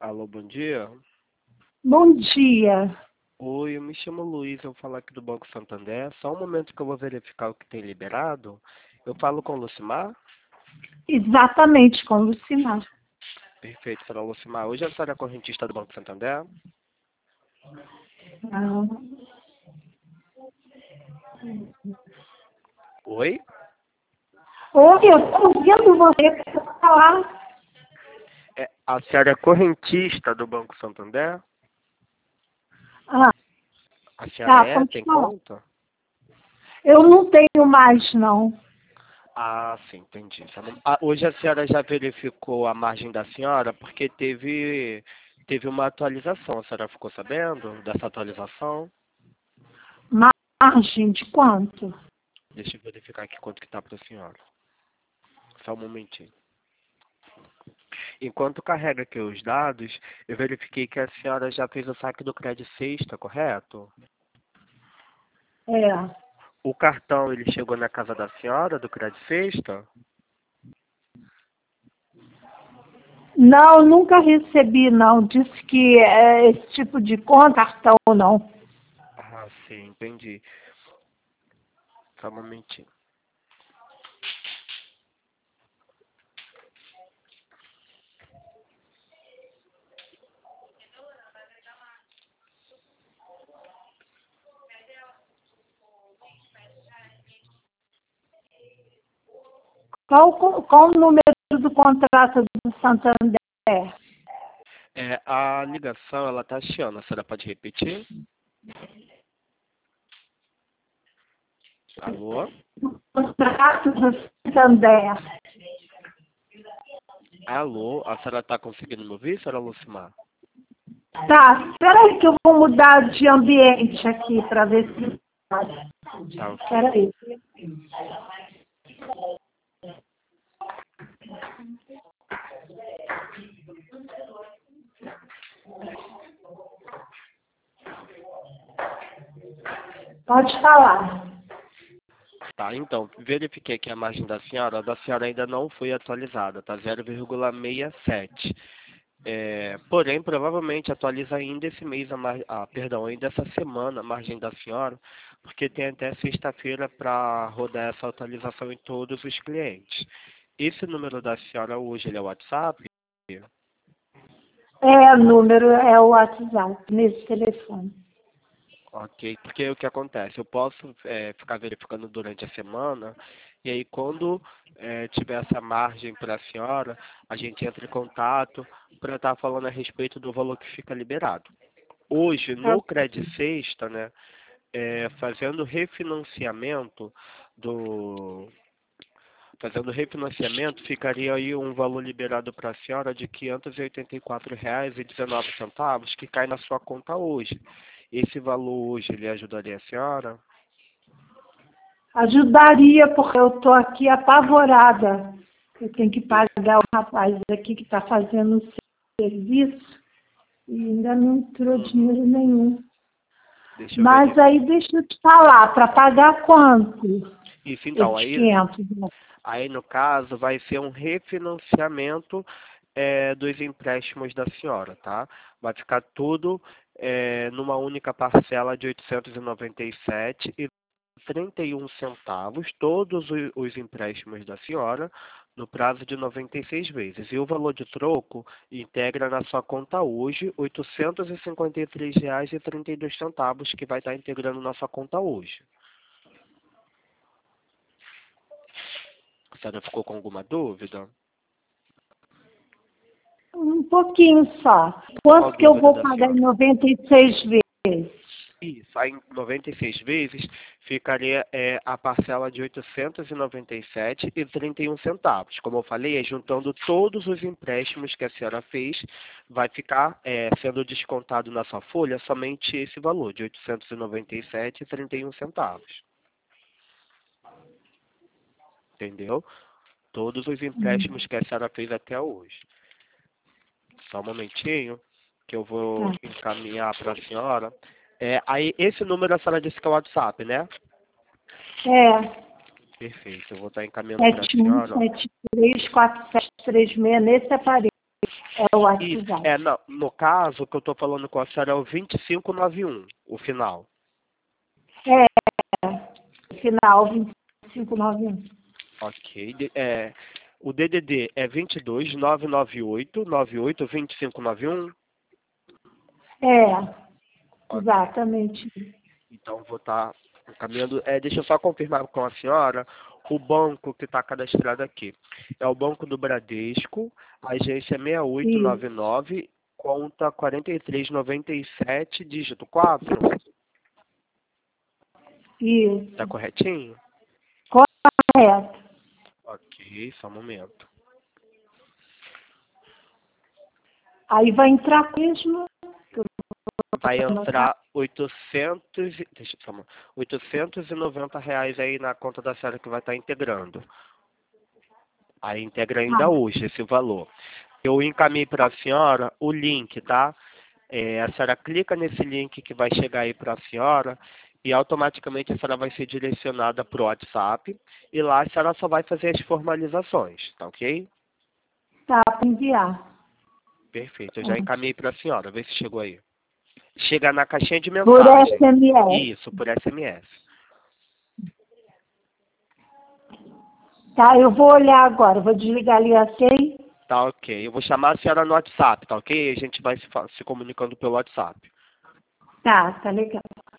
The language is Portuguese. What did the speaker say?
Alô, bom dia. Bom dia. Oi, eu me chamo Luiz, eu falo aqui do Banco Santander. Só um momento que eu vou verificar o que tem liberado. Eu falo com o Lucimar? Exatamente, com Lucimar. Perfeito, será o Lucimar. Hoje a senhora é correntista do Banco Santander? Ah, Oi? oi, eu estou ouvindo você falar. A senhora é correntista do Banco Santander? Ah, A senhora tá, é? pode Tem falar. conta? Eu não tenho mais, não. Ah, sim, entendi. Hoje a senhora já verificou a margem da senhora? Porque teve uma atualização. A senhora ficou sabendo dessa atualização? Margem de quanto? Deixa eu verificar aqui quanto que está para a senhora. Só um momentinho. Enquanto carrega aqui os dados, eu verifiquei que a senhora já fez o saque do Crédito Sexta, correto? É. O cartão, ele chegou na casa da senhora, do Crédito Sexta? Não, nunca recebi, não. Disse que esse tipo de conta, cartão, não. Ah, sim, entendi. Só um momentinho. Qual o número do contrato do Santander? A ligação, ela tá chiando. A senhora pode repetir? Alô? Contrato do Santander. Alô? A senhora tá conseguindo me ouvir, senhora Lucimar? Tá, espera aí que eu vou mudar de ambiente aqui para ver se... Tá Espera ok. aí. Pode falar. Tá, então, verifiquei que a margem da senhora ainda não foi atualizada, tá 0,67. Porém, provavelmente atualiza ainda esse mês, perdão, ainda essa semana a margem da senhora, porque tem até sexta-feira para rodar essa atualização em todos os clientes. Esse número da senhora hoje, ele é o WhatsApp? É, o número é o WhatsApp, nesse telefone. Ok, porque o que acontece? Eu posso ficar verificando durante a semana, e aí quando tiver essa margem para a senhora, a gente entra em contato para estar falando a respeito do valor que fica liberado. Hoje, no Crédito Sexta, né, fazendo refinanciamento do... Fazendo refinanciamento, ficaria aí um valor liberado para a senhora de R$ 584,19, que cai na sua conta hoje. Esse valor hoje, ele ajudaria a senhora? Ajudaria, porque eu estou aqui apavorada. Eu tenho que pagar o rapaz aqui que está fazendo o serviço e ainda não entrou dinheiro nenhum. Deixa eu Mas verificar. aí deixa eu te falar, para pagar quanto? Isso, então, Esses 500, né? aí no caso vai ser um refinanciamento dos empréstimos da senhora, tá? Vai ficar tudo numa única parcela de 897,31 centavos, todos os empréstimos da senhora, no prazo de 96 vezes. E o valor de troco integra na sua conta hoje R$ 853,32, que vai estar integrando na sua conta hoje. A senhora ficou com alguma dúvida? Um pouquinho só. Qual Quanto que eu dúvida vou da pagar em senhora? 96 vezes? Isso, aí em 96 vezes ficaria a parcela de R$ 897,31. Como eu falei, juntando todos os empréstimos que a senhora fez, vai ficar sendo descontado na sua folha somente esse valor de R$ 897,31. Entendeu? Todos os empréstimos que a senhora fez até hoje. Só um momentinho, que eu vou Tá. encaminhar para a senhora. Aí, esse número a senhora disse que é o WhatsApp, né? É, Perfeito, eu vou estar encaminhando para a senhora. 71734736, nesse aparelho. É o Isso. WhatsApp. Não, no caso, o que eu estou falando com a senhora é o 2591, o final. Final 2591. Ok. O DDD é 22 998 98 2591. Ok. Exatamente. Então, vou estar encaminhando. Deixa eu só confirmar com a senhora o banco que está cadastrado aqui. É o Banco do Bradesco, agência Isso. 6899, conta 4397, dígito 4. Isso. Tá corretinho? Correto. Ok, só um momento. Aí vai entrar mesmo. Vai entrar 800, deixa eu falar, R$ 890 aí na conta da senhora que vai estar integrando. Aí integra ainda hoje esse valor. Eu encaminhei para a senhora o link, tá? A senhora clica nesse link que vai chegar aí para a senhora e automaticamente a senhora vai ser direcionada para o WhatsApp e lá a senhora só vai fazer as formalizações, tá ok? Tá para enviar. Perfeito, eu já encaminhei para a senhora, vê se chegou aí. Chega na caixinha de Por mensagem. SMS. Isso, por SMS. Tá, eu vou olhar agora. Vou desligar ali, ok? Tá ok. Eu vou chamar a senhora no WhatsApp, tá ok? A gente vai se comunicando pelo WhatsApp. Tá legal.